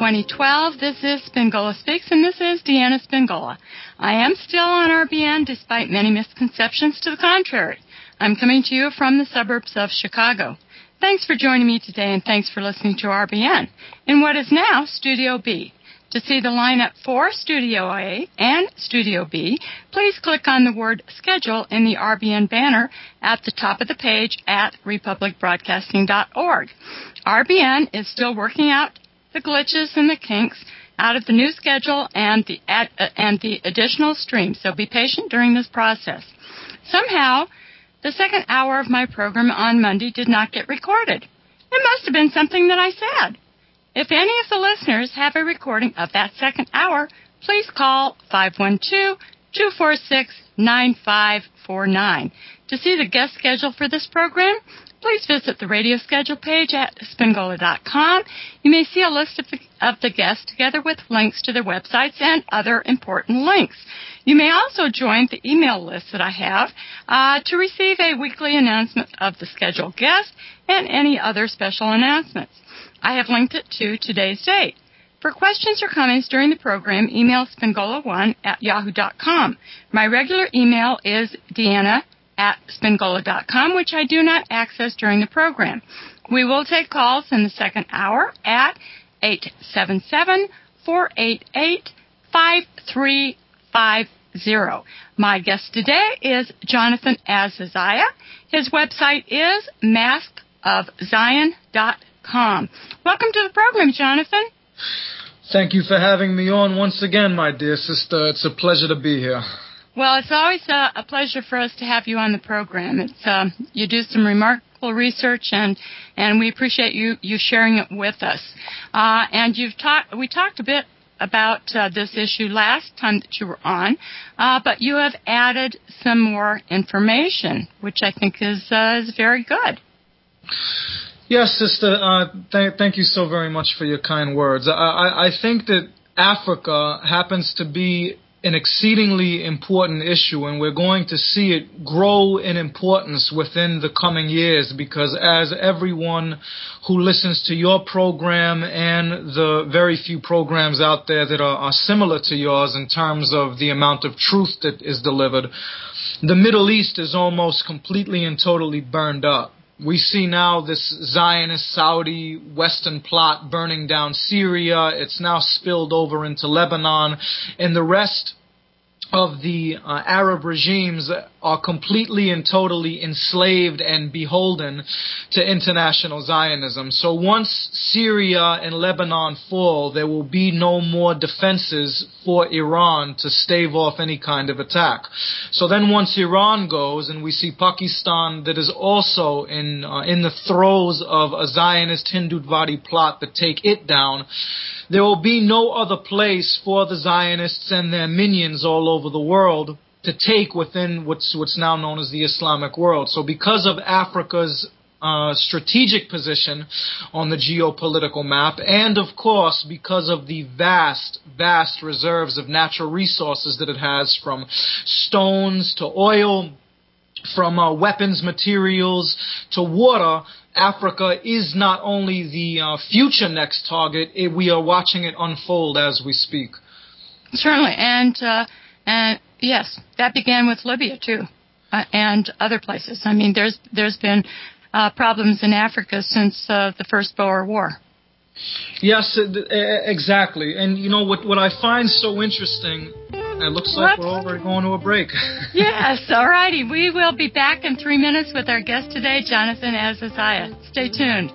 2012. This is Spingola Speaks, and this is Deanna Spingola. I am still on RBN despite many misconceptions to the contrary. I'm coming to you from the suburbs of Chicago. Thanks for joining me today, and thanks for listening to RBN in what is now Studio B. To see the lineup for Studio A and Studio B, please click on the word Schedule in the RBN banner at the top of the page at republicbroadcasting.org. RBN is still working out the glitches and the kinks out of the new schedule and the additional streams, so be patient during this process. Somehow, the second hour of my program on Monday did not get recorded. It must have been something that I said. If any of the listeners have a recording of that second hour, please call 512-246-9549. To see the guest schedule for this program, please visit the radio schedule page at spingola.com. You may see a list of the guests together with links to their websites and other important links. You may also join the email list that I have to receive a weekly announcement of the scheduled guest and any other special announcements. I have linked it to today's date. For questions or comments during the program, email spingola1@yahoo.com. My regular email is deanna@spingola.com, which I do not access during the program. We will take calls in the second hour at 877-488-5350. My guest today is Jonathan Azaziah. His website is maskofzion.com. Welcome to the program, Jonathan. Thank you for having me on once again, my dear sister. It's a pleasure to be here. Well, it's always a pleasure for us to have you on the program. It's you do some remarkable research, and we appreciate you sharing it with us. And we talked a bit about this issue last time that you were on, but you have added some more information, which I think is very good. Yes, sister, thank you so very much for your kind words. I think that Africa happens to be an exceedingly important issue, and we're going to see it grow in importance within the coming years, because as everyone who listens to your program and the very few programs out there that are similar to yours in terms of the amount of truth that is delivered, the Middle East is almost completely and totally burned up. We see now this Zionist Saudi Western plot burning down Syria. It's now spilled over into Lebanon, and the rest of the Arab regimes are completely and totally enslaved and beholden to international Zionism. So once Syria and Lebanon fall, there will be no more defenses for Iran to stave off any kind of attack. So then once Iran goes, and we see Pakistan that is also in the throes of a Zionist Hindutvari plot to take it down, there will be no other place for the Zionists and their minions all over the world to take within what's now known as the Islamic world. So because of Africa's strategic position on the geopolitical map, and of course because of the vast reserves of natural resources that it has, from stones to oil, from weapons materials to water, Africa is not only the future next target, we are watching it unfold as we speak. Certainly, and yes, that began with Libya too, and other places. I mean, there's been problems in Africa since the first Boer War. Yes, exactly. And you know what I find so interesting, it looks like we're already going to a break. Yes, all righty. We will be back in 3 minutes with our guest today, Jonathan Azaziah. Stay tuned.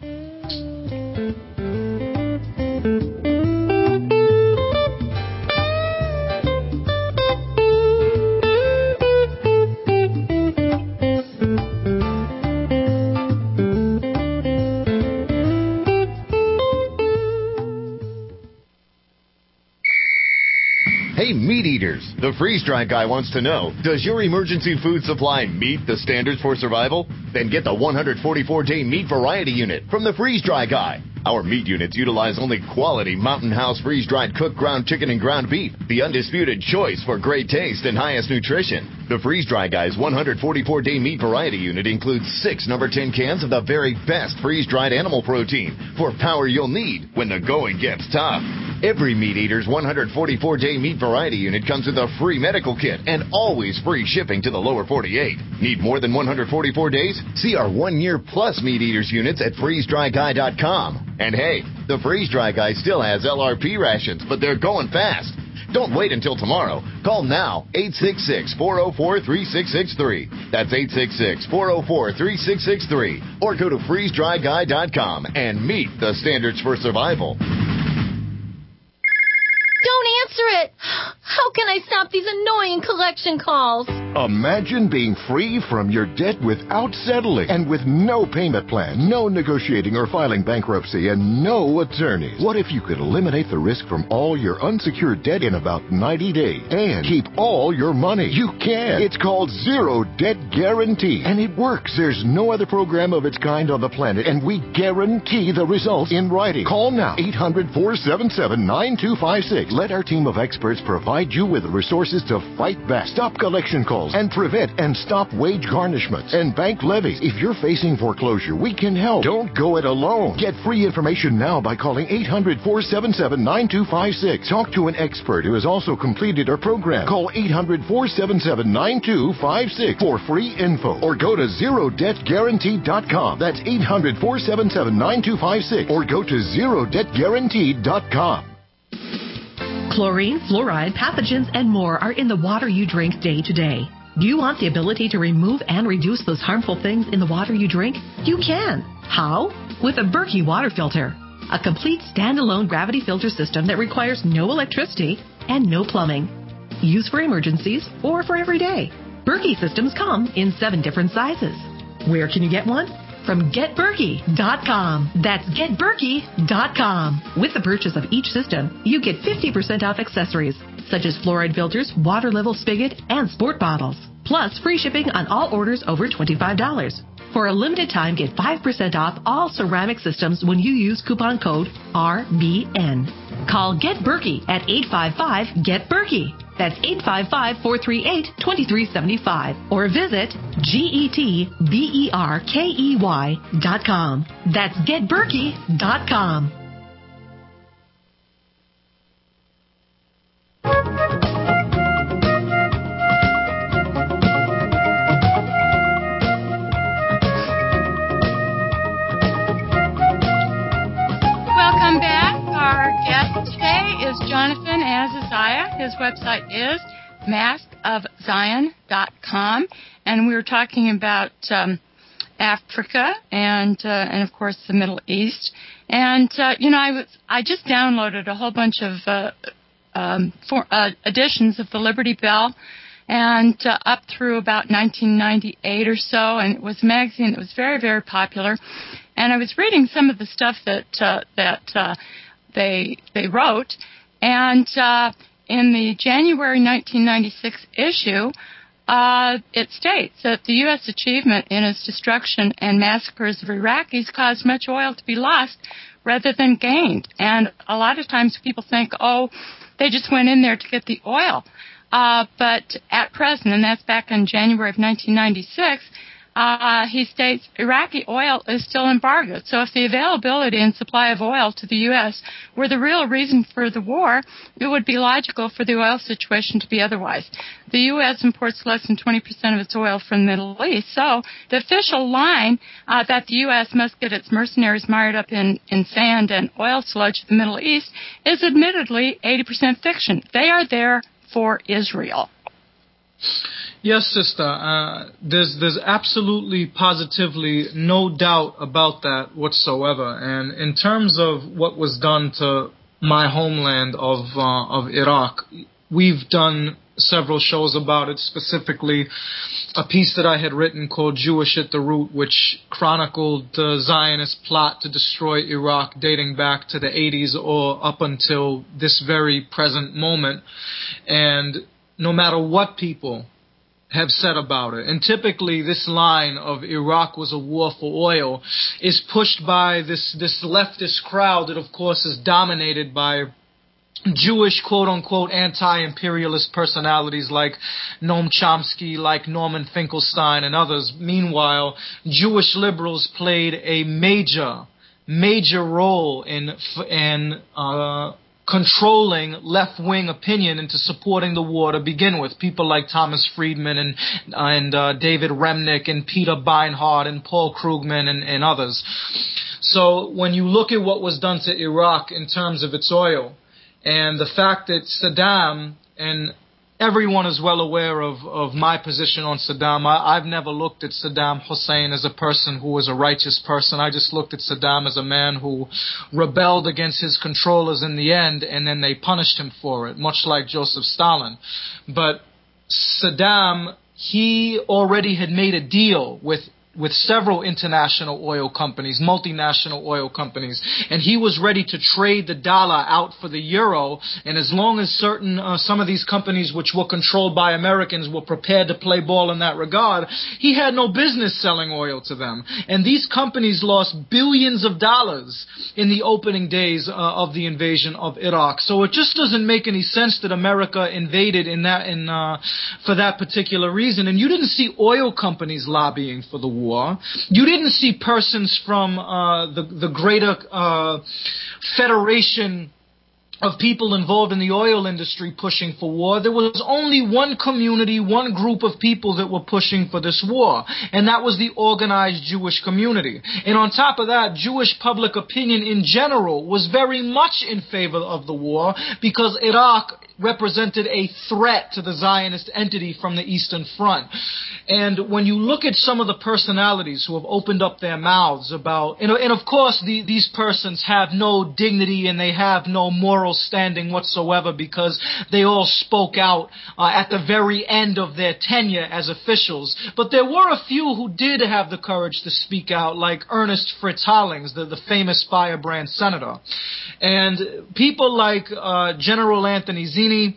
Hey, meat eaters, the freeze-dry guy wants to know, does your emergency food supply meet the standards for survival? Then get the 144-day meat variety unit from the freeze-dry guy. Our meat units utilize only quality Mountain House freeze-dried cooked ground chicken and ground beef, the undisputed choice for great taste and highest nutrition. The Freeze-Dry Guy's 144-day meat variety unit includes 6 number 10 cans of the very best freeze-dried animal protein for power you'll need when the going gets tough. Every Meat Eater's 144-day meat variety unit comes with a free medical kit and always free shipping to the lower 48. Need more than 144 days? See our 1-year plus Meat Eater's units at freezedryguy.com. And hey, the Freeze-Dry Guy still has LRP rations, but they're going fast. Don't wait until tomorrow. Call now, 866-404-3663. That's 866-404-3663. Or go to freezedryguy.com and meet the standards for survival. Don't answer it! How can I stop these annoying collection calls? Imagine being free from your debt without settling and with no payment plan, no negotiating or filing bankruptcy, and no attorneys. What if you could eliminate the risk from all your unsecured debt in about 90 days and keep all your money? You can. It's called Zero Debt Guarantee, and it works. There's no other program of its kind on the planet, and we guarantee the results in writing. Call now, 800-477-9256. Let our team of experts provide you with the resources to fight back, stop collection calls, and prevent and stop wage garnishments and bank levies. If you're facing foreclosure, we can help. Don't go it alone. Get free information now by calling 800-477-9256. Talk to an expert who has also completed our program. Call 800-477-9256 for free info, or go to ZeroDebtGuarantee.com. That's 800-477-9256, or go to ZeroDebtGuarantee.com. Chlorine, fluoride, pathogens, and more are in the water you drink day to day. Do you want the ability to remove and reduce those harmful things in the water you drink? You can. How? With a Berkey water filter. A complete standalone gravity filter system that requires no electricity and no plumbing. Used for emergencies or for every day. Berkey systems come in 7 different sizes. Where can you get one? From GetBerkey.com. That's GetBerkey.com. With the purchase of each system, you get 50% off accessories, such as fluoride filters, water level spigot, and sport bottles. Plus, free shipping on all orders over $25. For a limited time, get 5% off all ceramic systems when you use coupon code RBN. Call Get Berkey at 855-GET-BERKEY. That's 855-438-2375. Or visit GetBerkey.com. That's GetBerkey.com. Welcome back. Our guest today is Jonathan Azaziah. His website is maskofzion.com, and we were talking about Africa and of course the Middle East. And I just downloaded a whole bunch of editions of the Liberty Bell, and up through about 1998 or so, and it was a magazine that was very, very popular. And I was reading some of the stuff that they wrote, and in the January 1996 issue, it states that the U.S. achievement in its destruction and massacres of Iraqis caused much oil to be lost rather than gained. And a lot of times people think, oh, they just went in there to get the oil. But at present, and that's back in January of 1996, he states Iraqi oil is still embargoed. So if the availability and supply of oil to the U.S. were the real reason for the war, it would be logical for the oil situation to be otherwise. The U.S. imports less than 20% of its oil from the Middle East. So the official line that the U.S. must get its mercenaries mired up in sand and oil sludge of the Middle East is admittedly 80% fiction. They are there for Israel. Yes, sister. There's absolutely, positively no doubt about that whatsoever. And in terms of what was done to my homeland of Iraq, we've done several shows about it, specifically a piece that I had written called Jewish at the Root, which chronicled the Zionist plot to destroy Iraq dating back to the 80s or up until this very present moment. And no matter what people have said about it. And typically this line of Iraq was a war for oil is pushed by this leftist crowd that, of course, is dominated by Jewish, quote-unquote, anti-imperialist personalities like Noam Chomsky, like Norman Finkelstein, and others. Meanwhile, Jewish liberals played a major role in controlling left-wing opinion into supporting the war to begin with. People like Thomas Friedman and David Remnick and Peter Beinart and Paul Krugman and others. So when you look at what was done to Iraq in terms of its oil, and the fact that Saddam, and everyone is well aware of my position on Saddam. I've never looked at Saddam Hussein as a person who was a righteous person. I just looked at Saddam as a man who rebelled against his controllers in the end, and then they punished him for it, much like Joseph Stalin. But Saddam, he already had made a deal with several international oil companies, multinational oil companies, and he was ready to trade the dollar out for the euro, and as long as some of these companies which were controlled by Americans were prepared to play ball in that regard, he had no business selling oil to them. And these companies lost billions of dollars in the opening days of the invasion of Iraq. So it just doesn't make any sense that America invaded for that particular reason. And you didn't see oil companies lobbying for the war. You didn't see persons from the greater federation of people involved in the oil industry pushing for war. There was only one community, one group of people that were pushing for this war, and that was the organized Jewish community. And on top of that, Jewish public opinion in general was very much in favor of the war because Iraq represented a threat to the Zionist entity from the Eastern Front. And when you look at some of the personalities who have opened up their mouths about, and of course these persons have no dignity and they have no moral standing whatsoever because they all spoke out at the very end of their tenure as officials. But there were a few who did have the courage to speak out, like Ernest Fritz Hollings, the famous firebrand senator. And people like General Anthony Zinni,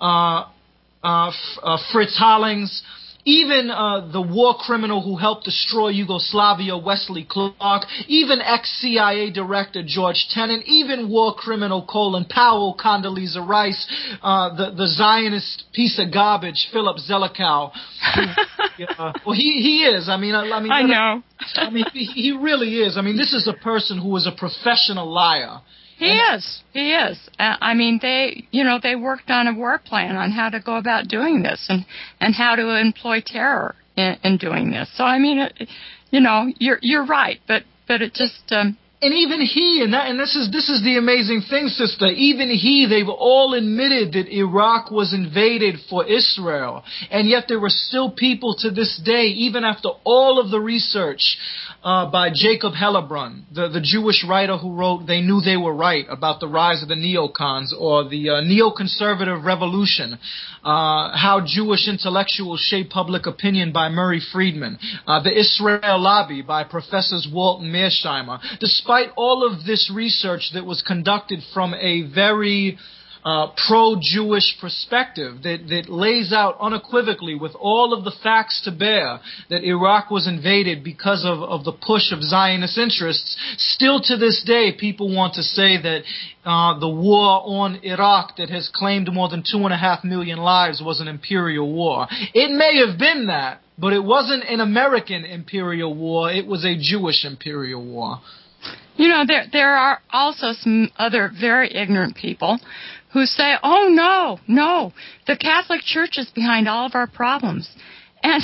Fritz Hollings, even the war criminal who helped destroy Yugoslavia, Wesley Clark, even ex-CIA director George Tenet, even war criminal Colin Powell, Condoleezza Rice, the Zionist piece of garbage Philip Zelikow. Well, he is. I mean, I know. I mean, he really is. I mean, this is a person who is a professional liar. He is. I mean, they worked on a war plan on how to go about doing this and how to employ terror in doing this. So, I mean, you're right, but it just. And even he, and this is the amazing thing, sister. Even they've all admitted that Iraq was invaded for Israel, and yet there were still people to this day, even after all of the research by Jacob Hellebrun, the Jewish writer who wrote "They Knew They Were Right" about the rise of the neocons, or the neoconservative revolution, how Jewish intellectuals shape public opinion by Murray Friedman, the Israel Lobby by Professors Walt and Mearsheimer. Despite all of this research that was conducted from a very pro-Jewish perspective that lays out unequivocally with all of the facts to bear that Iraq was invaded because of the push of Zionist interests, still to this day people want to say that the war on Iraq that has claimed more than 2.5 million lives was an imperial war. It may have been that, but it wasn't an American imperial war, it was a Jewish imperial war. There are also some other very ignorant people who say, oh, no, the Catholic Church is behind all of our problems. And,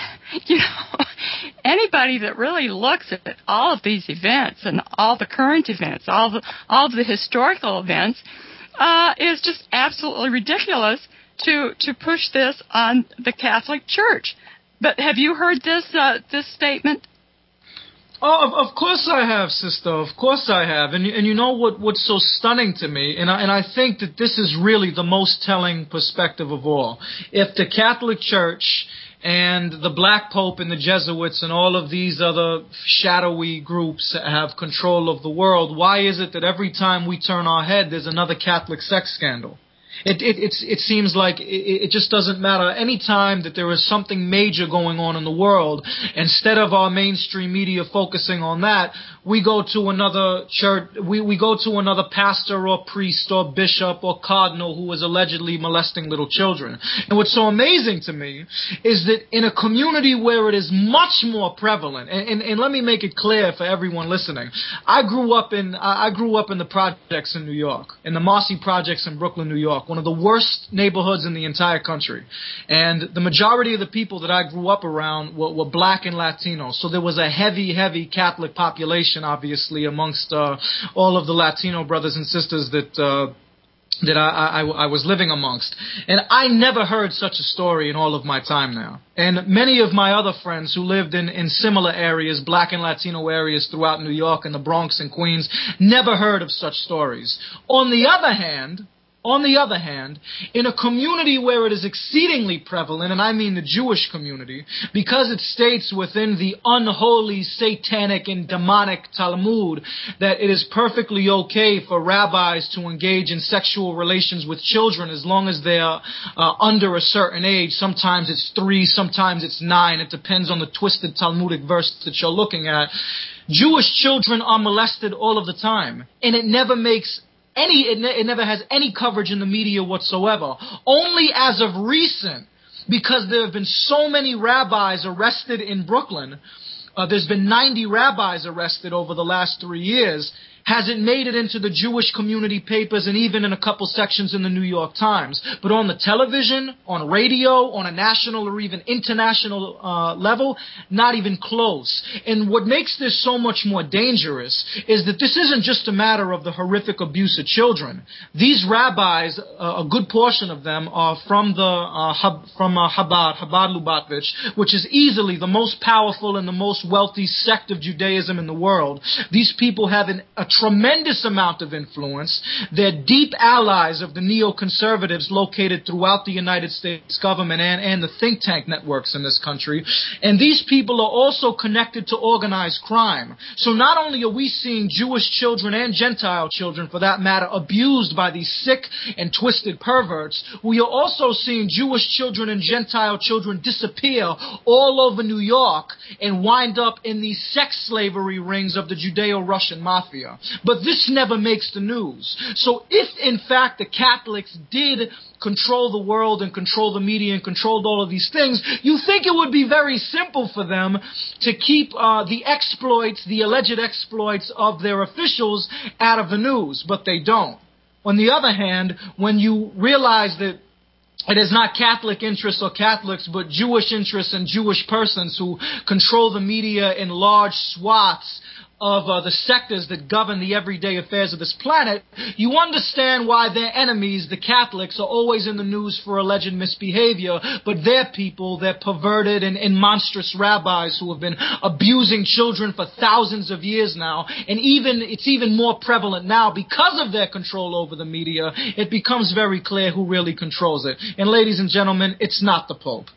anybody that really looks at all of these events and all the current events, all of the historical events, is just absolutely ridiculous to push this on the Catholic Church. But have you heard this statement? Oh, of course I have, sister. Of course I have. And you know what's so stunning to me, and I think that this is really the most telling perspective of all. If the Catholic Church and the Black Pope and the Jesuits and all of these other shadowy groups have control of the world, why is it that every time we turn our head, there's another Catholic sex scandal? It seems like it just doesn't matter. Any time that there is something major going on in the world, instead of our mainstream media focusing on that, we go to another church, we go to another pastor or priest or bishop or cardinal who is allegedly molesting little children. And what's so amazing to me is that in a community where it is much more prevalent, and let me make it clear for everyone listening, I grew up in the projects in New York, in the Marcy projects in Brooklyn, New York, one of the worst neighborhoods in the entire country. And the majority of the people that I grew up around were black and Latino. So there was a heavy Catholic population, obviously, amongst all of the Latino brothers and sisters that I was living amongst. And I never heard such a story in all of my time now. And many of my other friends who lived in similar areas, black and Latino areas throughout New York and the Bronx and Queens, never heard of such stories. On the other hand, in a community where it is exceedingly prevalent, and I mean the Jewish community, because it states within the unholy, satanic, and demonic Talmud that it is perfectly okay for rabbis to engage in sexual relations with children as long as they are under a certain age. Sometimes it's 3, sometimes it's 9. It depends on the twisted Talmudic verse that you're looking at. Jewish children are molested all of the time, and it never has any coverage in the media whatsoever. Only as of recent, because there have been so many rabbis arrested in Brooklyn, there's been 90 rabbis arrested over the last 3 years, has it made it into the Jewish community papers and even in a couple sections in the New York Times. But on the television, on radio, on a national or even international level, not even close. And what makes this so much more dangerous is that this isn't just a matter of the horrific abuse of children. These rabbis, a good portion of them are from Chabad Lubavitch, which is easily the most powerful and the most wealthy sect of Judaism in the world. These people have a tremendous amount of influence. They're deep allies of the neoconservatives located throughout the United States government and the think tank networks in this country. And these people are also connected to organized crime. So not only are we seeing Jewish children and Gentile children, for that matter, abused by these sick and twisted perverts, we are also seeing Jewish children and Gentile children disappear all over New York and wind up in these sex slavery rings of the Judeo-Russian mafia. But this never makes the news. So if, in fact, the Catholics did control the world and control the media and controlled all of these things, you think it would be very simple for them to keep the alleged exploits of their officials out of the news, but they don't. On the other hand, when you realize that it is not Catholic interests or Catholics, but Jewish interests and Jewish persons who control the media in large swaths of the sectors that govern the everyday affairs of this planet, you understand why their enemies, the Catholics, are always in the news for alleged misbehavior, but their people, their perverted and monstrous rabbis who have been abusing children for thousands of years now, and it's even more prevalent now because of their control over the media, it becomes very clear who really controls it. And ladies and gentlemen, it's not the Pope.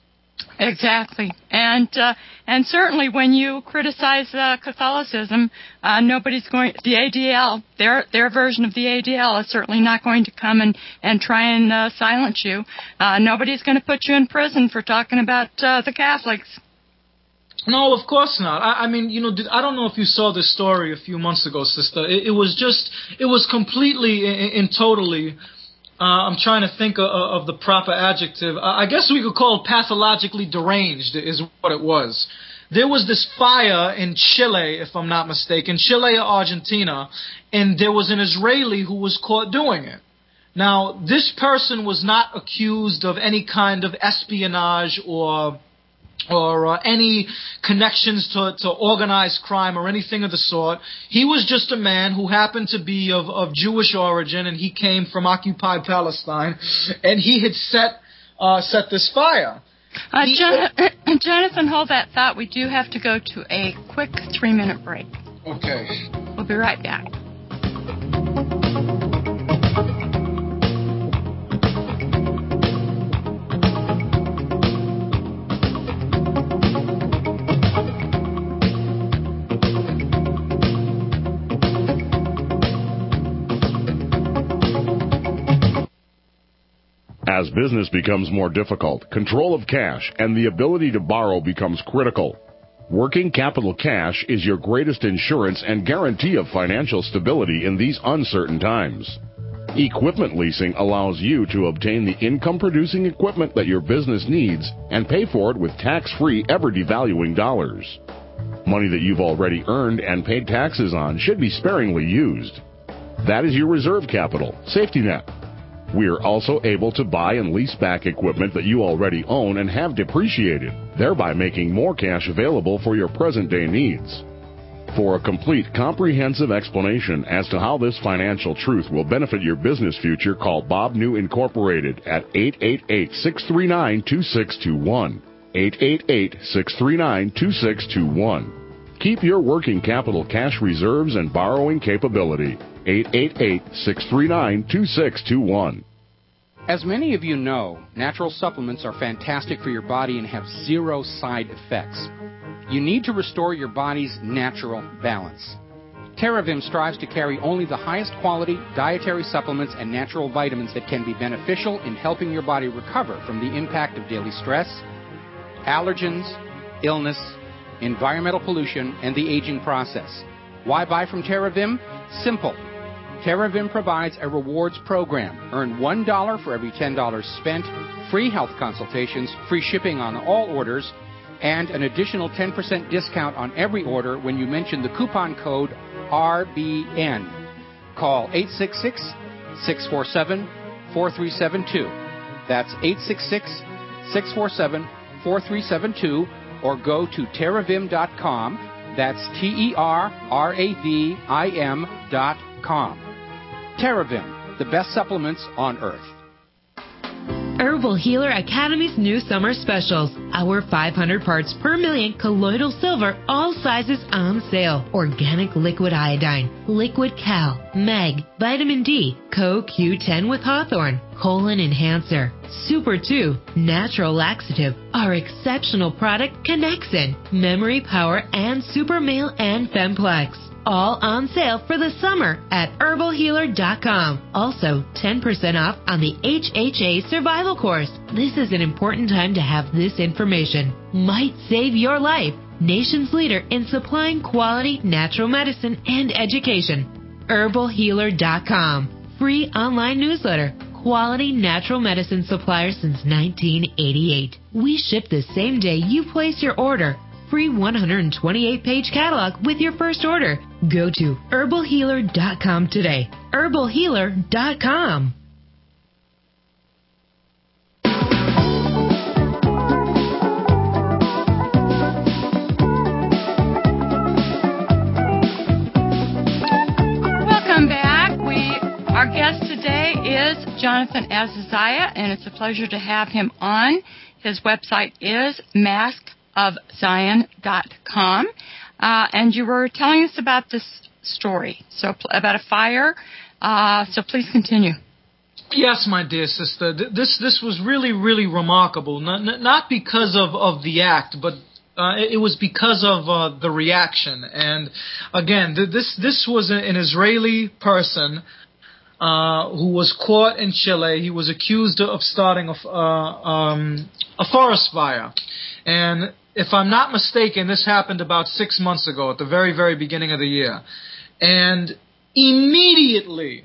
Exactly, and certainly when you criticize Catholicism, nobody's going. The ADL, their version of the ADL, is certainly not going to come and try and silence you. Nobody's going to put you in prison for talking about the Catholics. No, of course not. I mean, I don't know if you saw this story a few months ago, sister. It was completely and totally. I'm trying to think of the proper adjective. I guess we could call it pathologically deranged is what it was. There was this fire in Chile, if I'm not mistaken, Chile or Argentina, and there was an Israeli who was caught doing it. Now, this person was not accused of any kind of espionage or any connections to organized crime or anything of the sort. He was just a man who happened to be of Jewish origin, and he came from occupied Palestine, and he had set this fire. Jonathan, hold that thought. We do have to go to a quick 3-minute break. Okay. We'll be right back. As business becomes more difficult, control of cash and the ability to borrow becomes critical. Working capital cash is your greatest insurance and guarantee of financial stability in these uncertain times. Equipment leasing allows you to obtain the income-producing equipment that your business needs and pay for it with tax-free, ever-devaluing dollars. Money that you've already earned and paid taxes on should be sparingly used. That is your reserve capital, safety net. We are also able to buy and lease back equipment that you already own and have depreciated, thereby making more cash available for your present-day needs. For a complete, comprehensive explanation as to how this financial truth will benefit your business future, call Bob New Incorporated at 888-639-2621. 888-639-2621. Keep your working capital cash reserves and borrowing capability. 888-639-2621. As many of you know, natural supplements are fantastic for your body and have zero side effects. You need to restore your body's natural balance. TerraVim strives to carry only the highest quality dietary supplements and natural vitamins that can be beneficial in helping your body recover from the impact of daily stress, allergens, illness, environmental pollution, and the aging process. Why buy from TerraVim? Simple. TerraVim provides a rewards program. Earn $1 for every $10 spent, free health consultations, free shipping on all orders, and an additional 10% discount on every order when you mention the coupon code RBN. Call 866-647-4372. That's 866-647-4372, or go to terravim.com. That's TerraVim.com. TerraVim, the best supplements on earth. Herbal Healer Academy's new summer specials. Our 500 parts per million colloidal silver, all sizes on sale. Organic liquid iodine, liquid cal, mag, vitamin D, CoQ10 with Hawthorne, colon enhancer, Super 2, natural laxative, our exceptional product Connexin, memory power, and Super Male and Femplex. All on sale for the summer at herbalhealer.com. Also, 10% off on the HHA Survival Course. This is an important time to have this information. Might save your life. Nation's leader in supplying quality natural medicine and education. herbalhealer.com. Free online newsletter. Quality natural medicine supplier since 1988. We ship the same day you place your order. Free 128-page catalog with your first order. Go to herbalhealer.com today. herbalhealer.com. Welcome back. Our guest today is Jonathan Azaziah, and it's a pleasure to have him on. His website is maskofzion.com. And you were telling us about this story, so about a fire. So please continue. Yes, my dear sister. This was really, really remarkable. Not because of the act, but it was because of the reaction. And again, this was an Israeli person who was caught in Chile. He was accused of starting a forest fire. And if I'm not mistaken, this happened about 6 months ago at the very, very beginning of the year. And immediately,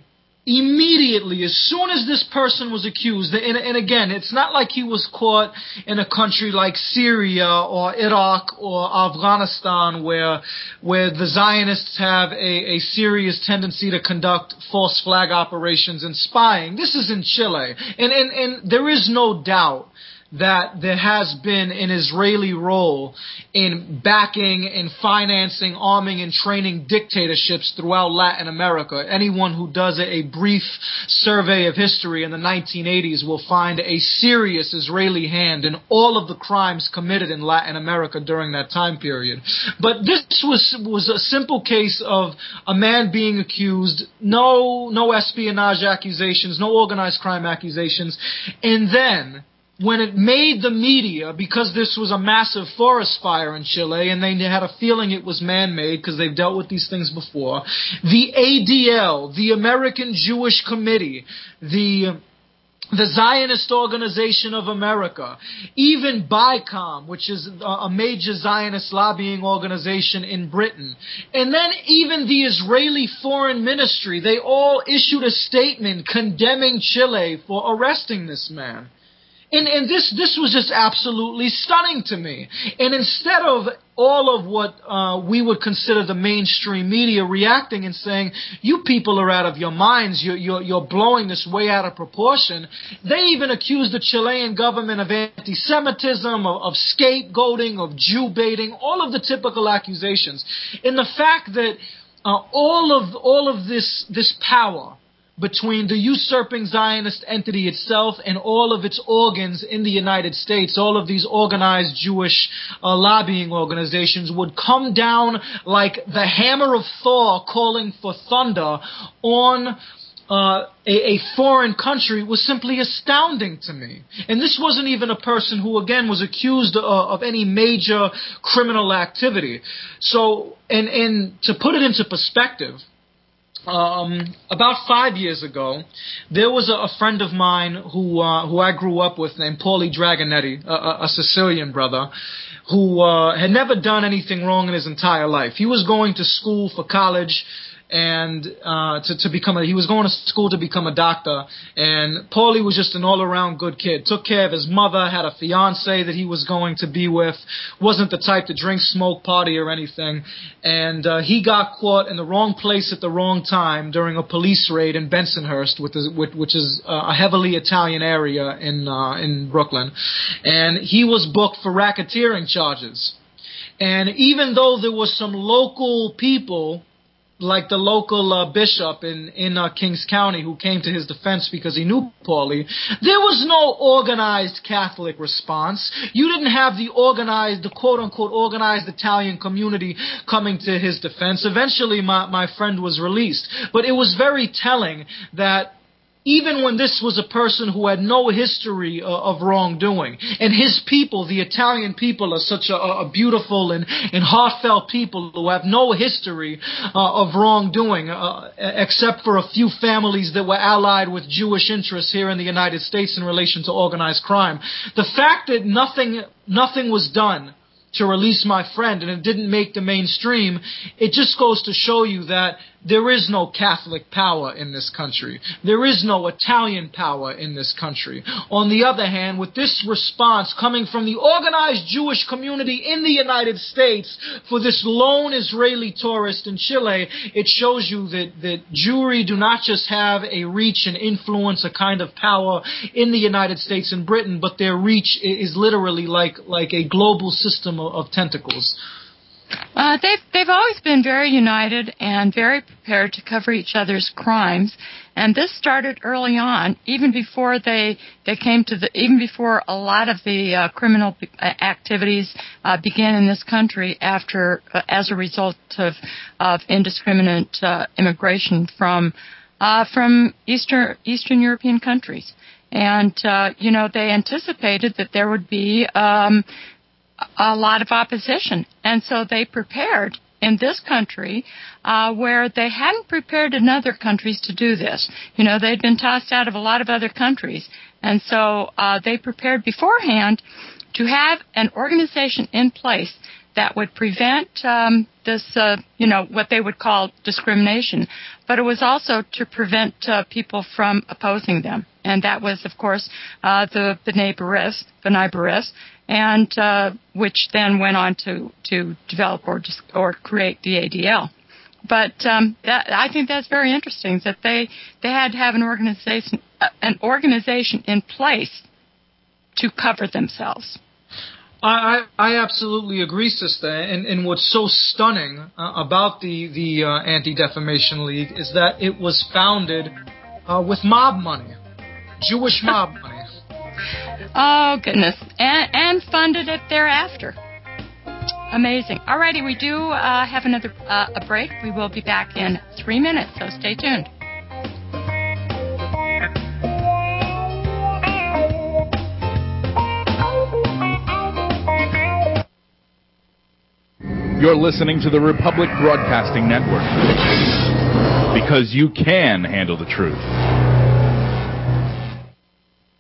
as soon as this person was accused, and again, it's not like he was caught in a country like Syria or Iraq or Afghanistan where the Zionists have a serious tendency to conduct false flag operations and spying. This is in Chile. And there is no doubt that there has been an Israeli role in backing and financing, arming, and training dictatorships throughout Latin America. Anyone who does a brief survey of history in the 1980s will find a serious Israeli hand in all of the crimes committed in Latin America during that time period. But this was a simple case of a man being accused, no espionage accusations, no organized crime accusations, and then when it made the media, because this was a massive forest fire in Chile, and they had a feeling it was man-made because they've dealt with these things before, the ADL, the American Jewish Committee, the the Zionist Organization of America, even BICOM, which is a major Zionist lobbying organization in Britain, and then even the Israeli Foreign Ministry, they all issued a statement condemning Chile for arresting this man. And this was just absolutely stunning to me. And instead of all of what we would consider the mainstream media reacting and saying, you people are out of your minds, you're blowing this way out of proportion, they even accused the Chilean government of anti-Semitism, of scapegoating, of Jew-baiting, all of the typical accusations. And the fact that all of this power between the usurping Zionist entity itself and all of its organs in the United States, all of these organized Jewish lobbying organizations would come down like the hammer of Thor calling for thunder on a foreign country was simply astounding to me. And this wasn't even a person who, again, was accused of any major criminal activity. So, and to put it into perspective, about 5 years ago, there was a friend of mine who I grew up with named Paulie Dragonetti, a Sicilian brother, who had never done anything wrong in his entire life. He was going to school for college and he was going to school to become a doctor, and Paulie was just an all-around good kid. Took care of his mother, had a fiance that he was going to be with, wasn't the type to drink, smoke, party, or anything, and he got caught in the wrong place at the wrong time during a police raid in Bensonhurst, which is a heavily Italian area in Brooklyn, and he was booked for racketeering charges. And even though there was some local people, like the local bishop in Kings County, who came to his defense because he knew Paulie, there was no organized Catholic response. You didn't have the quote-unquote organized Italian community coming to his defense. Eventually, my friend was released. But it was very telling that even when this was a person who had no history of wrongdoing, and his people, the Italian people, are such a beautiful and heartfelt people who have no history of wrongdoing, except for a few families that were allied with Jewish interests here in the United States in relation to organized crime. The fact that nothing was done to release my friend and it didn't make the mainstream, it just goes to show you that there is no Catholic power in this country. There is no Italian power in this country. On the other hand, with this response coming from the organized Jewish community in the United States for this lone Israeli tourist in Chile, it shows you that Jewry do not just have a reach and influence, a kind of power in the United States and Britain, but their reach is literally like a global system of tentacles. They've always been very united and very prepared to cover each other's crimes, and this started early on, even before even before a lot of the criminal activities began in this country as a result of indiscriminate immigration from Eastern European countries, and they anticipated that there would be a lot of opposition. And so they prepared in this country where they hadn't prepared in other countries to do this. They'd been tossed out of a lot of other countries. And so they prepared beforehand to have an organization in place that would prevent this, what they would call discrimination. But it was also to prevent people from opposing them. And that was, of course, the B'nai B'rith, and which then went on to develop or create the ADL. But I think that's very interesting that they had to have an organization in place to cover themselves. I absolutely agree, sister. And what's so stunning about the Anti-Defamation League is that it was founded with mob money, Jewish mob money. Oh, goodness. And funded it thereafter. Amazing. Alrighty, we do have another a break. We will be back in 3 minutes, so stay tuned. You're listening to the Republic Broadcasting Network, because you can handle the truth.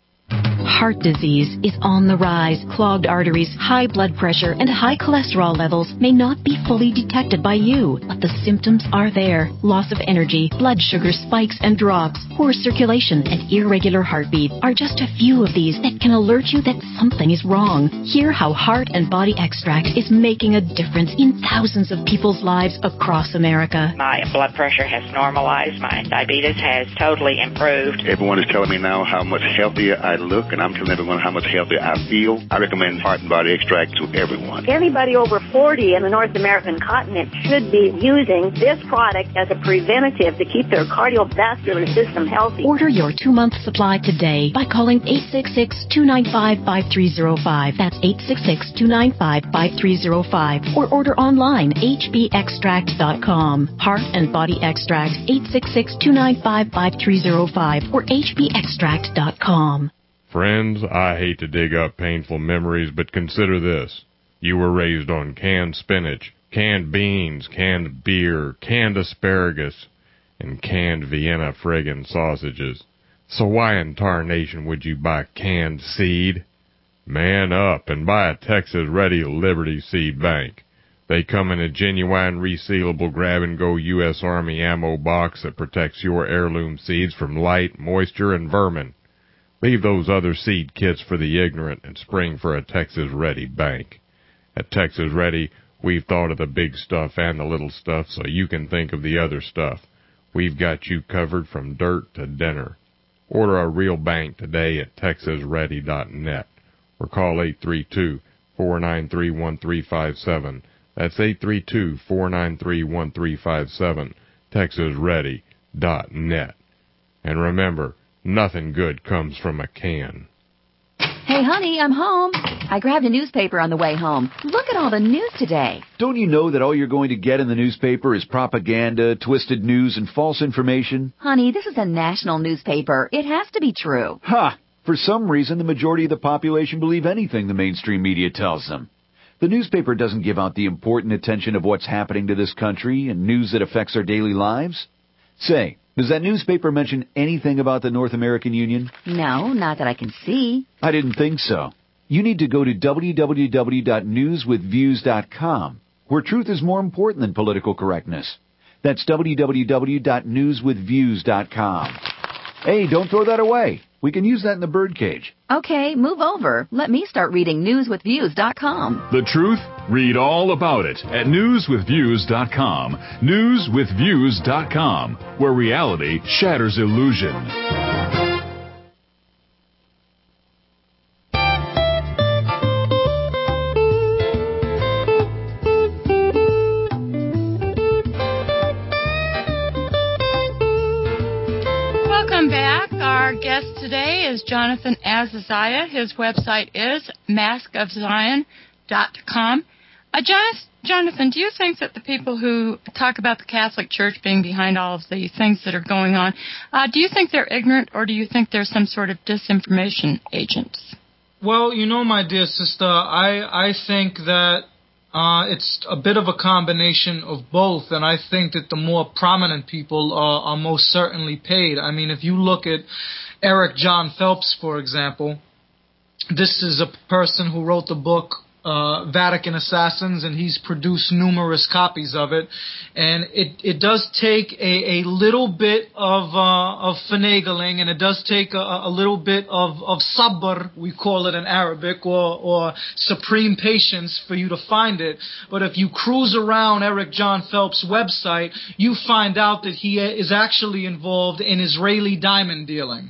heart disease is on the rise. Clogged arteries, high blood pressure, and high cholesterol levels may not be fully detected by you, but the symptoms are there. Loss of energy, blood sugar spikes and drops, poor circulation, and irregular heartbeat are just a few of these that can alert you that something is wrong. Hear how Heart and Body Extract is making a difference in thousands of people's lives across America. My blood pressure has normalized. My diabetes has totally improved. Everyone is telling me now how much healthier I look, and I'm telling everyone how much healthier I feel. I recommend Heart and Body Extract to everyone. Anybody over 40 in the North American continent should be using this product as a preventative to keep their cardiovascular system healthy. Order your 2-month supply today by calling 866-295-5305. That's 866-295-5305. Or order online, hbextract.com. Heart and Body Extract, 866-295-5305 or hbextract.com. Friends, I hate to dig up painful memories, but consider this. You were raised on canned spinach, canned beans, canned beer, canned asparagus, and canned Vienna friggin' sausages. So why in tarnation would you buy canned seed? Man up and buy a Texas-ready Liberty Seed Bank. They come in a genuine resealable grab-and-go U.S. Army ammo box that protects your heirloom seeds from light, moisture, and vermin. Leave those other seed kits for the ignorant and spring for a Texas-ready bank. At Texas Ready, we've thought of the big stuff and the little stuff so you can think of the other stuff. We've got you covered from dirt to dinner. Order a real bank today at TexasReady.net or call 832-493-1357. That's 832-493-1357, TexasReady.net. And remember, nothing good comes from a can. Hey, honey, I'm home. I grabbed a newspaper on the way home. Look at all the news today. Don't you know that all you're going to get in the newspaper is propaganda, twisted news, and false information? Honey, this is a national newspaper. It has to be true. Ha! For some reason, the majority of the population believe anything the mainstream media tells them. The newspaper doesn't give out the important attention of what's happening to this country and news that affects our daily lives. Say, does that newspaper mention anything about the North American Union? No, not that I can see. I didn't think so. You need to go to www.newswithviews.com, where truth is more important than political correctness. That's www.newswithviews.com. Hey, don't throw that away. We can use that in the birdcage. Okay, move over. Let me start reading newswithviews.com. The truth? Read all about it at newswithviews.com. Newswithviews.com, where reality shatters illusion. Welcome back. Our guest today is Jonathan Azaziah. His website is maskofzion.com. Jonathan, do you think that the people who talk about the Catholic Church being behind all of the things that are going on, do you think they're ignorant, or do you think they're some sort of disinformation agents? Well, you know, my dear sister, I think that it's a bit of a combination of both, and I think that the more prominent people are most certainly paid. I mean, if you look at Eric John Phelps, for example, this is a person who wrote the book Vatican Assassins, and he's produced numerous copies of it. And it does take a little bit of finagling, and it does take a little bit of sabr, we call it in Arabic, or supreme patience for you to find it. But if you cruise around Eric John Phelps' website, you find out that he is actually involved in Israeli diamond dealing.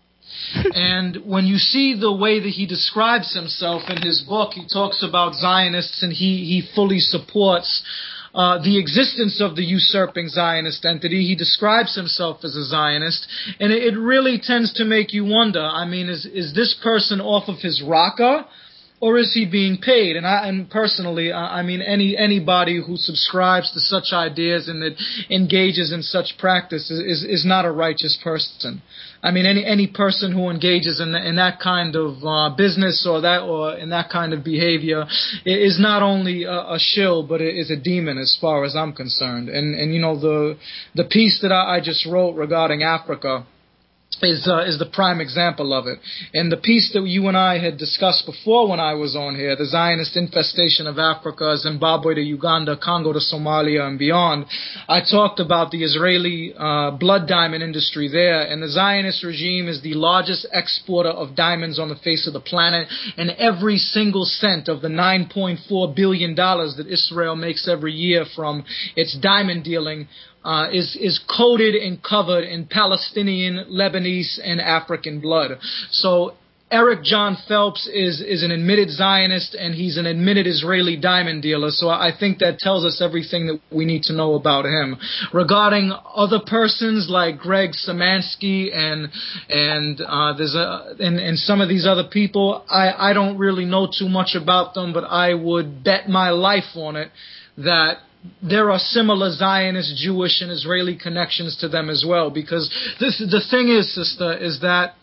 And when you see the way that he describes himself in his book, he talks about Zionists, and he fully supports the existence of the usurping Zionist entity. He describes himself as a Zionist, and it really tends to make you wonder, I mean, is this person off of his rocker, or is he being paid? And personally, I mean, anybody who subscribes to such ideas and that engages in such practice is not a righteous person. I mean, any person who engages in that kind of business or in that kind of behavior is not only a shill, but is a demon as far as I'm concerned. And you know, the piece that I just wrote regarding Africa, is the prime example of it. And the piece that you and I had discussed before when I was on here, the Zionist infestation of Africa, Zimbabwe to Uganda, Congo to Somalia and beyond, I talked about the Israeli blood diamond industry there, and the Zionist regime is the largest exporter of diamonds on the face of the planet, and every single cent of the $9.4 billion that Israel makes every year from its diamond dealing is coated and covered in Palestinian, Lebanese, and African blood. So Eric John Phelps is an admitted Zionist, and he's an admitted Israeli diamond dealer. So I think that tells us everything that we need to know about him. Regarding other persons like Greg Samansky and some of these other people, I don't really know too much about them, but I would bet my life on it that there are similar Zionist, Jewish, and Israeli connections to them as well. Because the thing is, sister, is that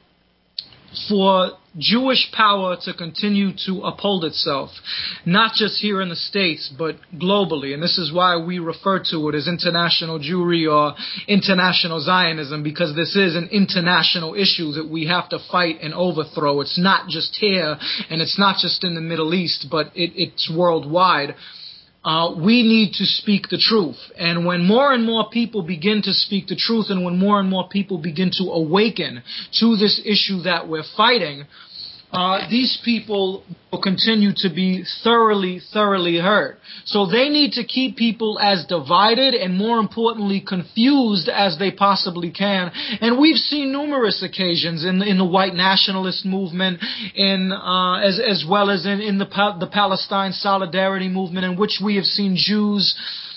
for Jewish power to continue to uphold itself, not just here in the States, but globally, and this is why we refer to it as international Jewry or international Zionism, because this is an international issue that we have to fight and overthrow. It's not just here, and it's not just in the Middle East, but it's worldwide. We need to speak the truth. And when more and more people begin to speak the truth, and when more and more people begin to awaken to this issue that we're fighting, these people will continue to be thoroughly hurt. So they need to keep people as divided and, more importantly, confused as they possibly can. And we've seen numerous occasions in the white nationalist movement, as well as in the Palestine solidarity movement, in which we have seen Jews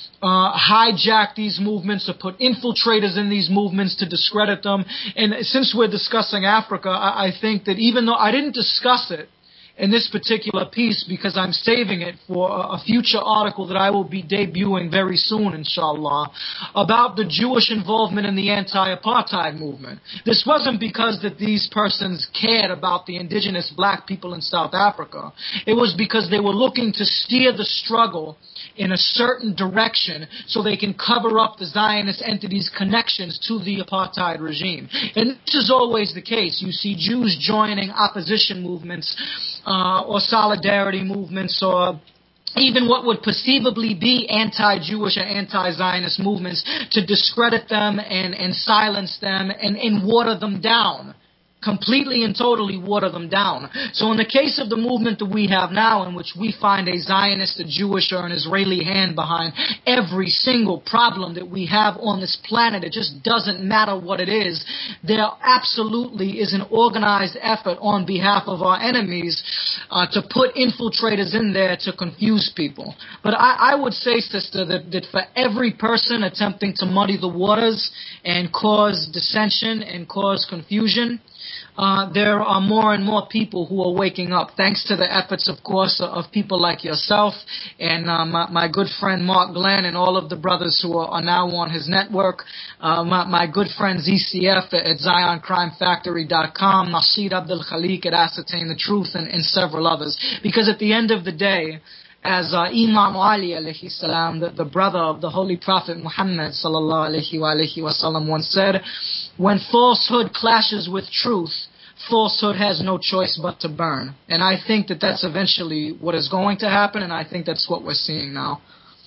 hijack these movements, or put infiltrators in these movements to discredit them. And since we're discussing Africa, I think that even though I didn't discuss it in this particular piece, because I'm saving it for a future article that I will be debuting very soon, inshallah, about the Jewish involvement in the anti-apartheid movement. This wasn't because that these persons cared about the indigenous black people in South Africa. It was because they were looking to steer the struggle in a certain direction so they can cover up the Zionist entities' connections to the apartheid regime. And this is always the case. You see Jews joining opposition movements or solidarity movements, or even what would perceivably be anti-Jewish or anti-Zionist movements, to discredit them and silence them and water them down. Completely and totally water them down. So in the case of the movement that we have now, in which we find a Zionist, a Jewish, or an Israeli hand behind every single problem that we have on this planet, it just doesn't matter what it is, there absolutely is an organized effort on behalf of our enemies to put infiltrators in there to confuse people. But I would say, sister, that for every person attempting to muddy the waters and cause dissension and cause confusion, there are more and more people who are waking up, thanks to the efforts, of course, of people like yourself and my good friend Mark Glenn and all of the brothers who are now on his network, my good friend ZCF at ZionCrimeFactory.com, Nasir Abdul Khalik at Ascertain the Truth, and several others. Because at the end of the day, as Imam Ali alayhi salam, the brother of the Holy Prophet Muhammad sallallahu alayhi wa sallam, once said, when falsehood clashes with truth, falsehood has no choice but to burn. And I think that that's eventually what is going to happen, and I think that's what we're seeing now.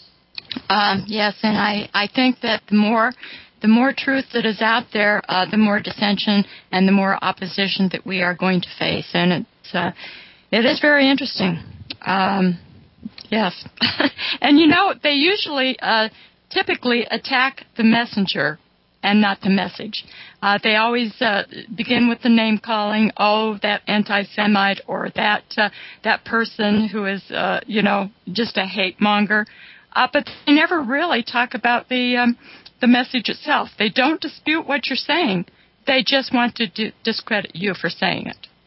Yes, and I think that the more truth that is out there, the more dissension and the more opposition that we are going to face. And it is very interesting. Yes. And they usually typically attack the messenger and not the message. They always begin with the name calling, that anti-Semite, or that person who is, just a hate monger. But they never really talk about the message itself. They don't dispute what you're saying. They just want to discredit you for saying it.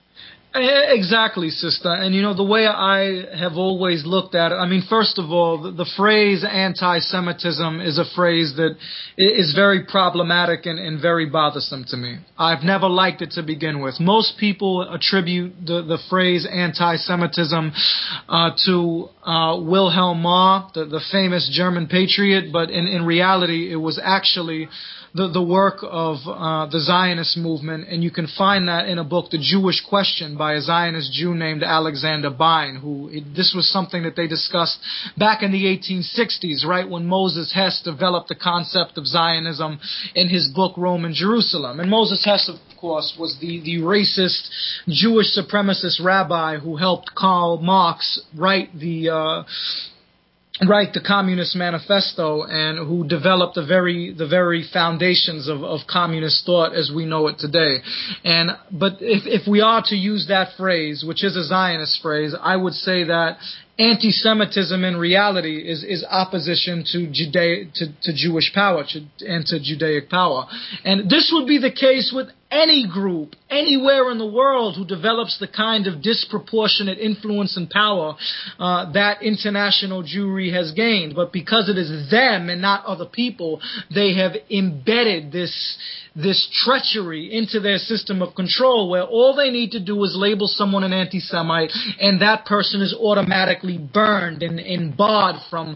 Exactly, sister. And, the way I have always looked at it, first of all, the phrase anti-Semitism is a phrase that is very problematic and very bothersome to me. I've never liked it to begin with. Most people attribute the phrase anti-Semitism to Wilhelm Marr, the famous German patriot, but in reality, it was actually the work of the Zionist movement, and you can find that in a book, The Jewish Question, by a Zionist Jew named Alexander Bein, this was something that they discussed back in the 1860s, right when Moses Hess developed the concept of Zionism in his book, Rome and Jerusalem. And Moses Hess, of course, was the racist Jewish supremacist rabbi who helped Karl Marx write the Communist Manifesto, and who developed the very foundations of communist thought as we know it today. But if we are to use that phrase, which is a Zionist phrase, I would say that anti-Semitism in reality is opposition to Jewish power and to Judaic power. And this would be the case with any group, anywhere in the world, who develops the kind of disproportionate influence and power that international Jewry has gained. But because it is them and not other people, they have embedded this treachery into their system of control, where all they need to do is label someone an anti-Semite, and that person is automatically burned and barred from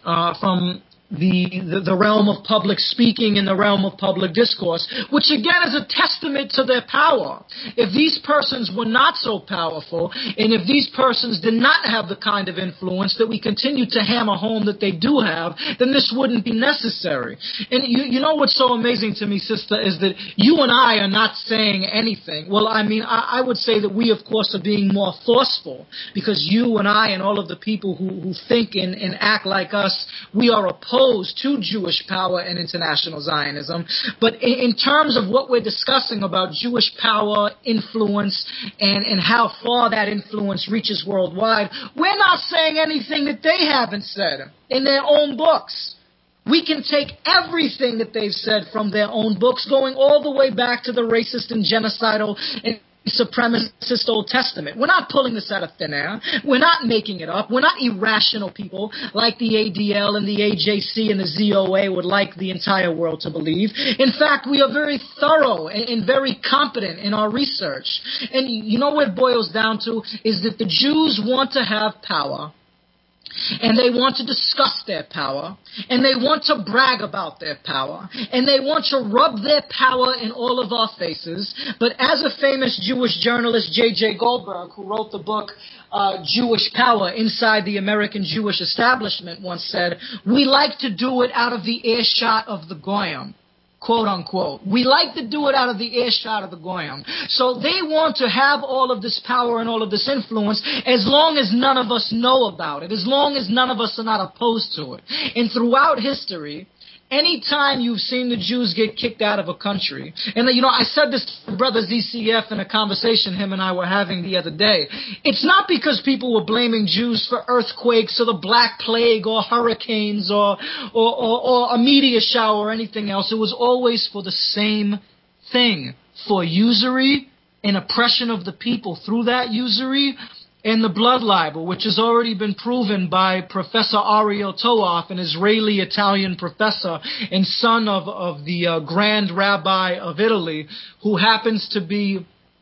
the realm of public speaking and the realm of public discourse, which again is a testament to their power. If these persons were not so powerful, and if these persons did not have the kind of influence that we continue to hammer home that they do have, then this wouldn't be necessary. And you know what's so amazing to me, sister, is that you and I are not saying anything. Well, I would say that we, of course, are being more forceful, because you and I and all of the people who think and act like us, we are opposed to Jewish power and international Zionism. But in terms of what we're discussing about Jewish power, influence, and how far that influence reaches worldwide, we're not saying anything that they haven't said in their own books. We can take everything that they've said from their own books, going all the way back to the racist and genocidal and supremacist Old Testament. We're not pulling this out of thin air. We're not making it up. We're not irrational people like the ADL and the AJC and the ZOA would like the entire world to believe. In fact, we are very thorough and very competent in our research. And you know what it boils down to is that the Jews want to have power, and they want to discuss their power, and they want to brag about their power, and they want to rub their power in all of our faces. But as a famous Jewish journalist, J.J. Goldberg, who wrote the book Jewish Power Inside the American Jewish Establishment, once said, we like to do it out of the earshot of the Goyim. Quote unquote. We like to do it out of the earshot of the Goyim. So they want to have all of this power and all of this influence as long as none of us know about it, as long as none of us are not opposed to it. And throughout history, anytime you've seen the Jews get kicked out of a country, and I said this to Brother ZCF in a conversation him and I were having the other day, it's not because people were blaming Jews for earthquakes or the Black Plague or hurricanes or a meteor shower or anything else. It was always for the same thing, for usury and oppression of the people through that usury, and the blood libel, which has already been proven by Professor Ariel Toaf, an Israeli-Italian professor and son of the Grand Rabbi of Italy, who happens to be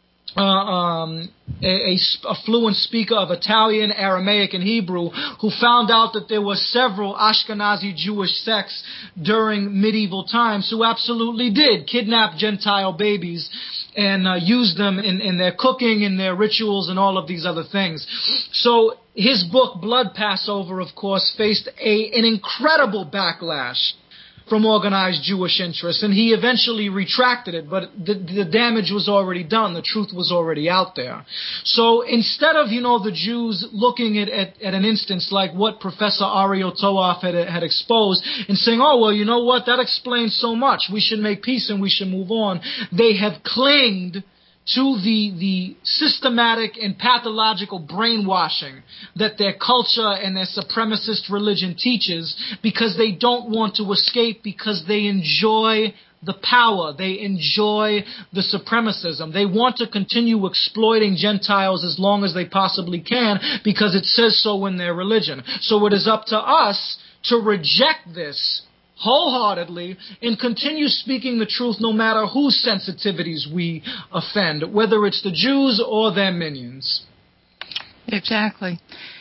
a fluent speaker of Italian, Aramaic, and Hebrew, who found out that there were several Ashkenazi Jewish sects during medieval times who absolutely did kidnap Gentile babies and use them in their cooking, in their rituals, and all of these other things. So his book, Blood Passover, of course, faced an incredible backlash from organized Jewish interests, and he eventually retracted it, but the damage was already done. The truth was already out there. So instead of, the Jews looking at an instance like what Professor Ariel Toaf had exposed and saying, oh, well, you know what, that explains so much. We should make peace and we should move on. They have clinged to the systematic and pathological brainwashing that their culture and their supremacist religion teaches, because they don't want to escape, because they enjoy the power. They enjoy the supremacism. They want to continue exploiting Gentiles as long as they possibly can because it says so in their religion. So it is up to us to reject this wholeheartedly and continue speaking the truth no matter whose sensitivities we offend, whether it's the Jews or their minions. Exactly.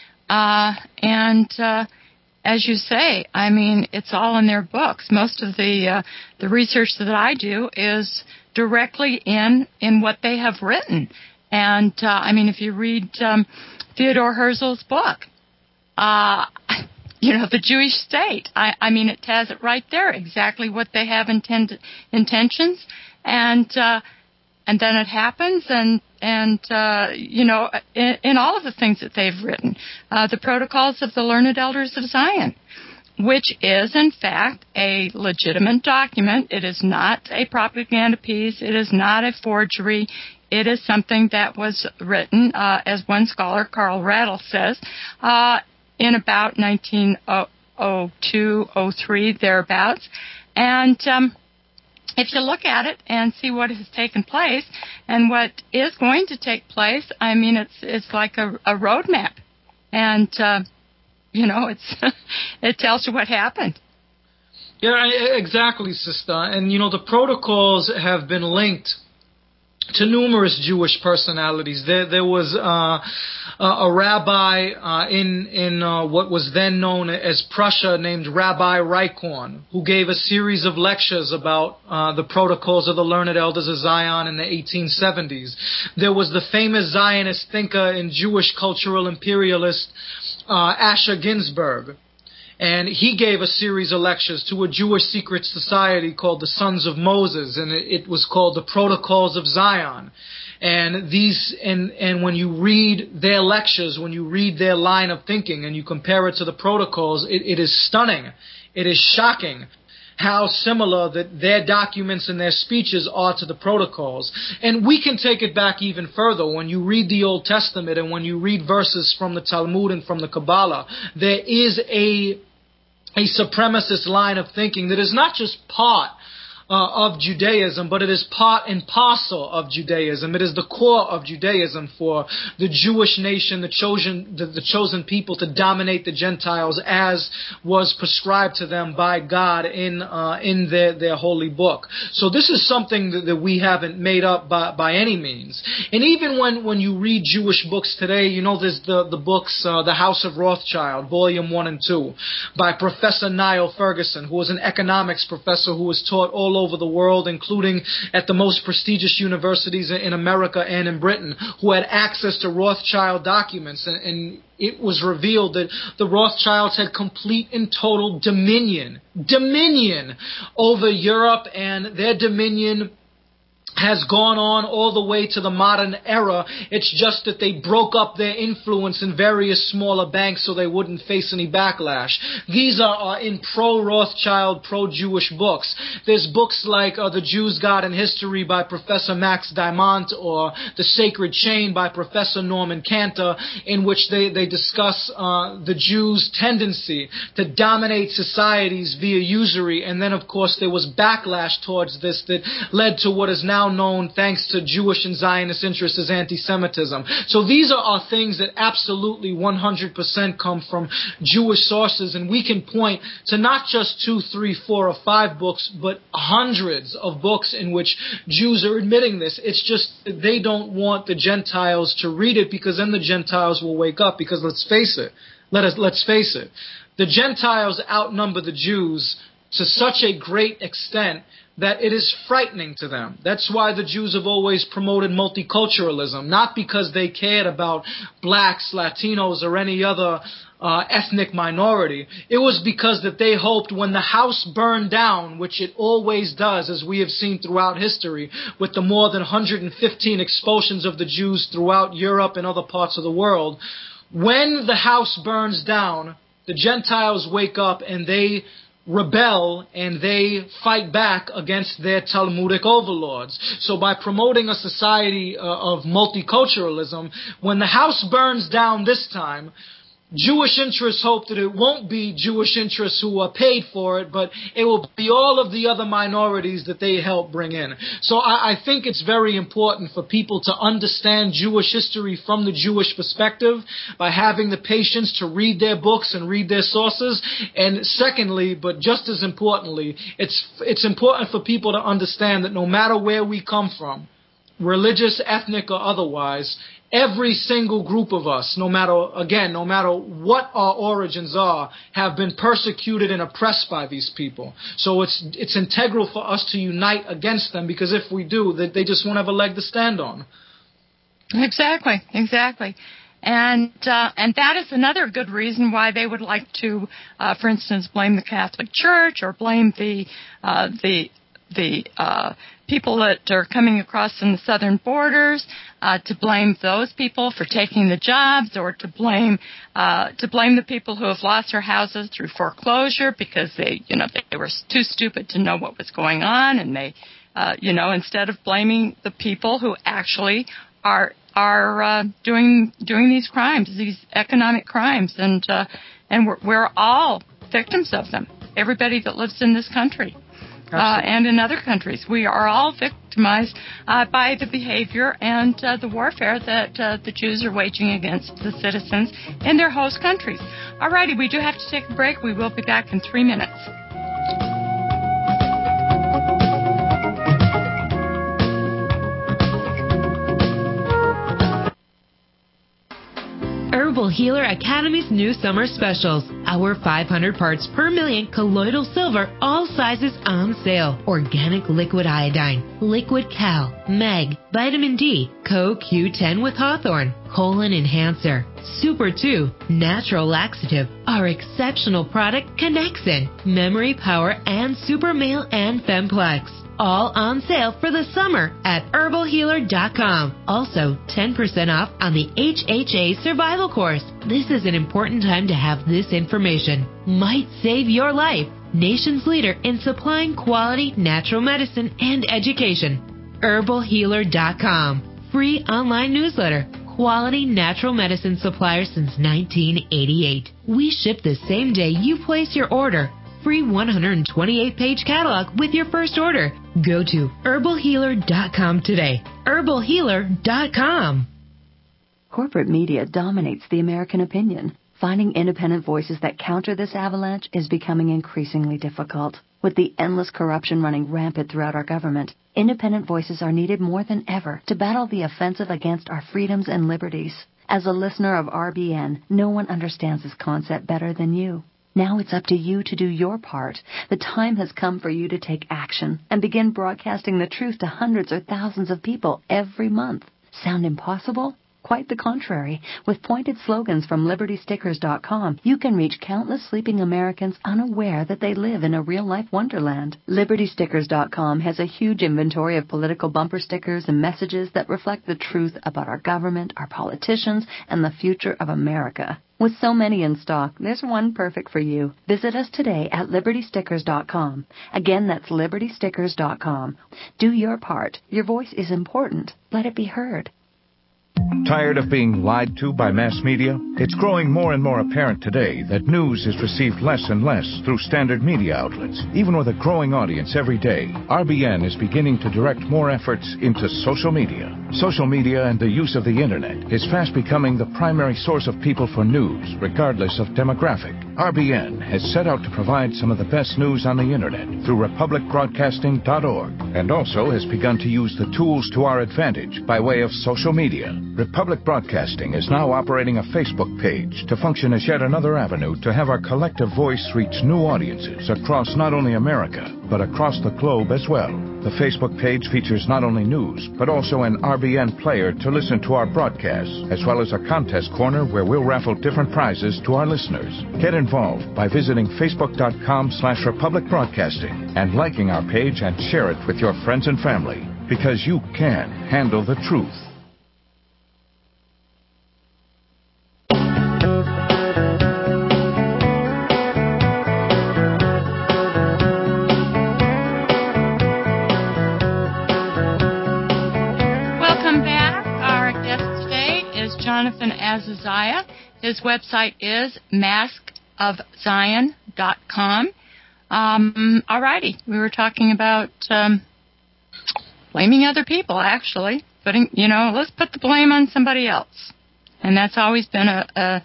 As you say, I mean, it's all in their books. Most of the research that I do is directly in what they have written. And, I mean, if you read Theodore Herzl's book, the Jewish state, I mean, it has it right there, exactly what they have intentions. And then it happens, and in all of the things that they've written, the Protocols of the Learned Elders of Zion, which is, in fact, a legitimate document. It is not a propaganda piece. It is not a forgery. It is something that was written, as one scholar, Carl Rattle, says, in about 1902, 03, thereabouts. And if you look at it and see what has taken place and what is going to take place, I mean, it's like a roadmap. And, it tells you what happened. Yeah, exactly, sister. And, the protocols have been linked to numerous Jewish personalities. There was a rabbi in what was then known as Prussia named Rabbi Reichhorn, who gave a series of lectures about the Protocols of the Learned Elders of Zion in the 1870s. There was the famous Zionist thinker and Jewish cultural imperialist Asher Ginsburg. And he gave a series of lectures to a Jewish secret society called the Sons of Moses, and it was called the Protocols of Zion. And and when you read their lectures, when you read their line of thinking and you compare it to the protocols, it is stunning. It is shocking how similar that their documents and their speeches are to the protocols. And we can take it back even further. When you read the Old Testament and when you read verses from the Talmud and from the Kabbalah, there is a supremacist line of thinking that is not just part of Judaism, but it is part and parcel of Judaism. It is the core of Judaism for the Jewish nation, the chosen people to dominate the Gentiles as was prescribed to them by God in their holy book. So this is something that we haven't made up by any means. And even when you read Jewish books today, there's the books, The House of Rothschild, Volume 1 and 2, by Professor Niall Ferguson, who was an economics professor who was taught all over the world, including at the most prestigious universities in America and in Britain, who had access to Rothschild documents, and it was revealed that the Rothschilds had complete and total dominion over Europe, and their dominion has gone on all the way to the modern era. It's just that they broke up their influence in various smaller banks so they wouldn't face any backlash. These are in pro-Rothschild, pro-Jewish books. There's books like The Jews, God, and History by Professor Max Diamant, or The Sacred Chain by Professor Norman Cantor, in which they discuss the Jews' tendency to dominate societies via usury. And then, of course, there was backlash towards this that led to what is now known, thanks to Jewish and Zionist interests, as anti-Semitism. So these are things that absolutely 100% come from Jewish sources, and we can point to not just 2, 3, 4, or 5 books, but hundreds of books in which Jews are admitting this. It's just that they don't want the Gentiles to read it, because then the Gentiles will wake up, because let's face it, the Gentiles outnumber the Jews to such a great extent that it is frightening to them. That's why the Jews have always promoted multiculturalism, not because they cared about blacks, Latinos, or any other ethnic minority. It was because that they hoped when the house burned down, which it always does, as we have seen throughout history, with the more than 115 expulsions of the Jews throughout Europe and other parts of the world, when the house burns down, the Gentiles wake up and they rebel and they fight back against their Talmudic overlords. So by promoting a society of multiculturalism, when the house burns down this time, Jewish interests hope that it won't be Jewish interests who are paid for it, but it will be all of the other minorities that they help bring in. So I think it's very important for people to understand Jewish history from the Jewish perspective by having the patience to read their books and read their sources. And secondly, but just as importantly, it's important for people to understand that no matter where we come from, religious, ethnic, or otherwise, every single group of us, no matter what our origins are, have been persecuted and oppressed by these people. So it's integral for us to unite against them, because if we do, they just won't have a leg to stand on. Exactly. And that is another good reason why they would like to, for instance, blame the Catholic Church or blame the people that are coming across in the southern borders, to blame those people for taking the jobs, or to blame the people who have lost their houses through foreclosure because they were too stupid to know what was going on, and they, instead of blaming the people who actually are doing these crimes, these economic crimes, and we're all victims of them. Everybody that lives in this country. And in other countries. We are all victimized by the behavior and the warfare that the Jews are waging against the citizens in their host countries. All righty, we do have to take a break. We will be back in 3 minutes. Herbal Healer Academy's new summer specials. Our 500 parts per million colloidal silver, all sizes on sale. Organic liquid iodine, liquid cal, meg, vitamin D, CoQ10 with Hawthorne, colon enhancer, Super 2, natural laxative, our exceptional product Connexin, memory power, and Super Male and Femplex. All on sale for the summer at herbalhealer.com. Also, 10% off on the HHA survival course. This is an important time to have this information. Might save your life. Nation's leader in supplying quality natural medicine and education. herbalhealer.com. Free online newsletter. Quality natural medicine supplier since 1988. We ship the same day you place your order. Free 128-page catalog with your first order. Go to herbalhealer.com today. herbalhealer.com. Corporate media dominates the American opinion. Finding independent voices that counter this avalanche is becoming increasingly difficult. With the endless corruption running rampant throughout our government, independent voices are needed more than ever to battle the offensive against our freedoms and liberties. As a listener of RBN, no one understands this concept better than you. Now it's up to you to do your part. The time has come for you to take action and begin broadcasting the truth to hundreds or thousands of people every month. Sound impossible? Quite the contrary. With pointed slogans from LibertyStickers.com, you can reach countless sleeping Americans unaware that they live in a real-life wonderland. LibertyStickers.com has a huge inventory of political bumper stickers and messages that reflect the truth about our government, our politicians, and the future of America. With so many in stock, there's one perfect for you. Visit us today at LibertyStickers.com. Again, that's LibertyStickers.com. Do your part. Your voice is important. Let it be heard. Tired of being lied to by mass media? It's growing more and more apparent today that news is received less and less through standard media outlets. Even with a growing audience every day, RBN is beginning to direct more efforts into social media. Social media and the use of the Internet is fast becoming the primary source of people for news, regardless of demographic. RBN has set out to provide some of the best news on the Internet through republicbroadcasting.org, and also has begun to use the tools to our advantage by way of social media. Republic Broadcasting is now operating a Facebook page to function as yet another avenue to have our collective voice reach new audiences across not only America, but across the globe as well. The Facebook page features not only news, but also an RBN player to listen to our broadcasts, as well as a contest corner where we'll raffle different prizes to our listeners. Get involved by visiting facebook.com/Republic Broadcasting and liking our page and share it with your friends and family, because you can handle the truth. Welcome back. Our guest today is Jonathan Azaziah. His website is maskofzion.com. All righty. We were talking about blaming other people, actually. Let's put the blame on somebody else. And that's always been a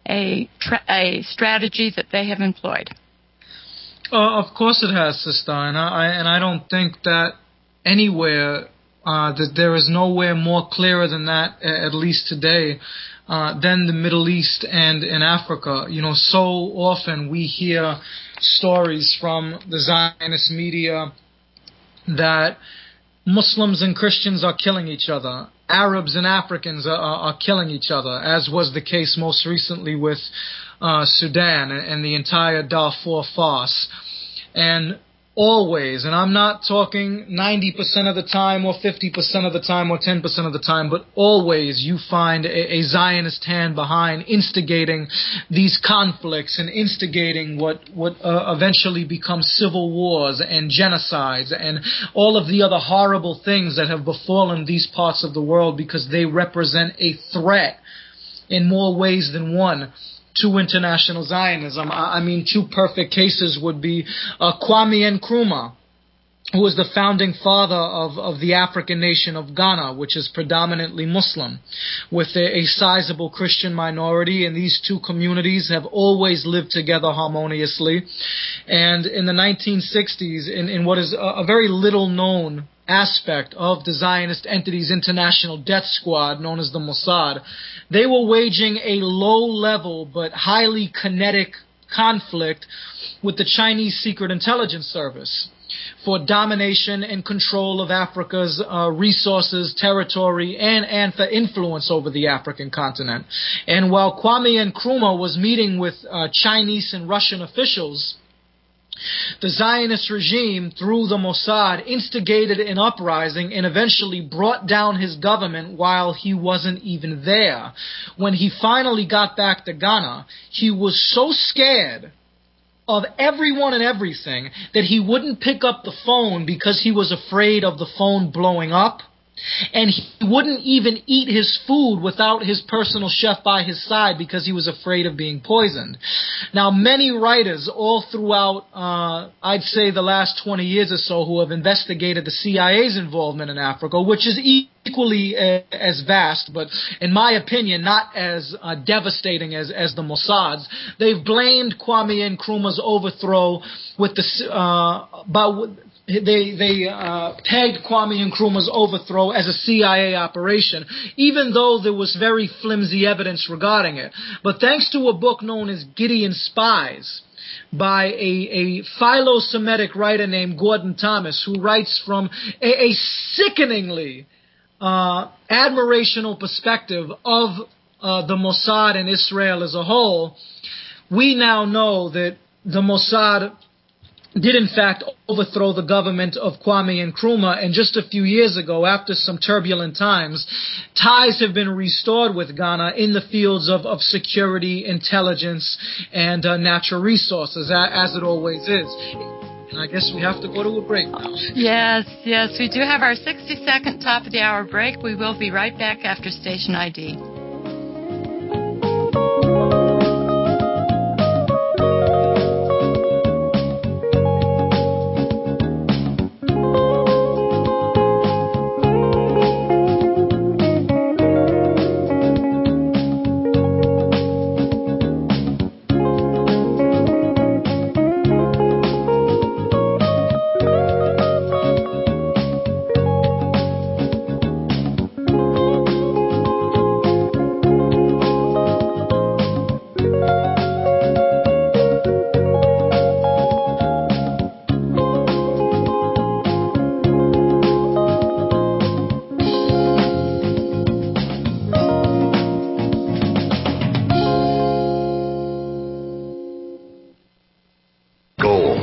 strategy that they have employed. Of course it has, Sister, and I don't think that anywhere that there is nowhere more clearer than that, at least today, than the Middle East and in Africa. So often we hear stories from the Zionist media that Muslims and Christians are killing each other. Arabs and Africans are killing each other, as was the case most recently with Sudan and the entire Darfur farce. And always, and I'm not talking 90% of the time or 50% of the time or 10% of the time, but always you find a Zionist hand behind instigating these conflicts and instigating what eventually become civil wars and genocides and all of the other horrible things that have befallen these parts of the world because they represent a threat in more ways than one to international Zionism. I mean, two perfect cases would be Kwame Nkrumah, who was the founding father of the African nation of Ghana, which is predominantly Muslim, with a sizable Christian minority, and these two communities have always lived together harmoniously. And in the 1960s, in what is a very little-known aspect of the Zionist entity's international death squad, known as the Mossad, they were waging a low-level but highly kinetic conflict with the Chinese Secret Intelligence Service for domination and control of Africa's resources, territory, and for influence over the African continent. And while Kwame Nkrumah was meeting with Chinese and Russian officials, the Zionist regime, through the Mossad, instigated an uprising and eventually brought down his government while he wasn't even there. When he finally got back to Ghana, he was so scared of everyone and everything that he wouldn't pick up the phone because he was afraid of the phone blowing up. And he wouldn't even eat his food without his personal chef by his side because he was afraid of being poisoned. Now, many writers all throughout, I'd say the last 20 years or so, who have investigated the CIA's involvement in Africa, which is equally as vast, but in my opinion, not as devastating as the Mossad's, they've blamed Kwame Nkrumah's overthrow with They pegged Kwame Nkrumah's overthrow as a CIA operation, even though there was very flimsy evidence regarding it. But thanks to a book known as Gideon Spies by a philo-Semitic writer named Gordon Thomas, who writes from a sickeningly admirational perspective of the Mossad and Israel as a whole, we now know that the Mossad did in fact overthrow the government of Kwame Nkrumah, and just a few years ago, after some turbulent times, ties have been restored with Ghana in the fields of security, intelligence, and natural resources, as it always is. And I guess we have to go to a break now. Yes, we do have our 60-second top of the hour break. We will be right back after station ID.